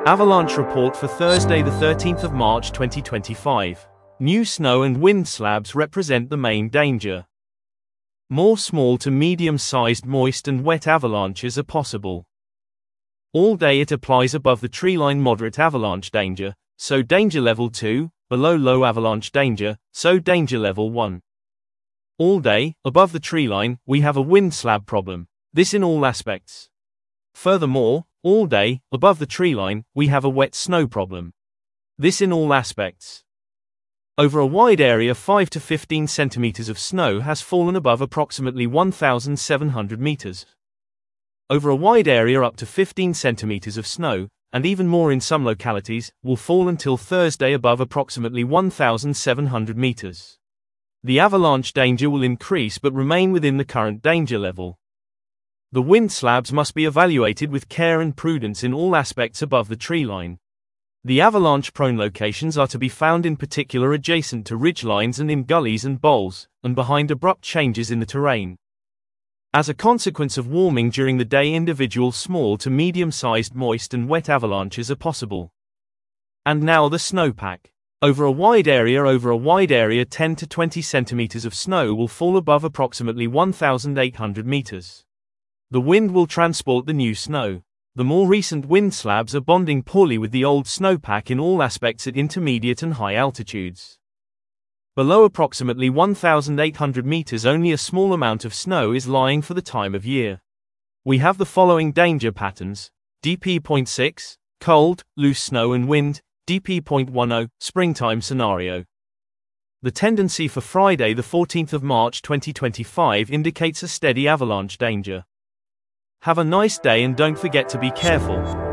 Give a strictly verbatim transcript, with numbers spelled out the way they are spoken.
Avalanche report for Thursday the thirteenth of March twenty twenty-five. New snow and wind slabs represent the main danger. More small to medium-sized moist and wet avalanches are possible. All day it applies above the treeline moderate avalanche danger, so danger level two, below low avalanche danger, so danger level one. All day, above the treeline, we have a wind slab problem, this in all aspects. Furthermore, all day, above the treeline, we have a wet snow problem. This in all aspects. Over a wide area five to fifteen centimeters of snow has fallen above approximately one thousand seven hundred meters. Over a wide area up to fifteen centimeters of snow, and even more in some localities, will fall until Thursday above approximately one thousand seven hundred meters. The avalanche danger will increase but remain within the current danger level. The wind slabs must be evaluated with care and prudence in all aspects above the treeline. The avalanche-prone locations are to be found in particular adjacent to ridgelines and in gullies and bowls, and behind abrupt changes in the terrain. As a consequence of warming during the day, individual small to medium-sized moist and wet avalanches are possible. And now the snowpack. Over a wide area over a wide area ten to twenty centimeters of snow will fall above approximately one thousand eight hundred meters. The wind will transport the new snow. The more recent wind slabs are bonding poorly with the old snowpack in all aspects at intermediate and high altitudes. Below approximately one thousand eight hundred meters only a small amount of snow is lying for the time of year. We have the following danger patterns: D P zero point six, cold, loose snow and wind, D P zero point ten, springtime scenario. The tendency for Friday the fourteenth of March twenty twenty-five indicates a steady avalanche danger. Have a nice day and don't forget to be careful.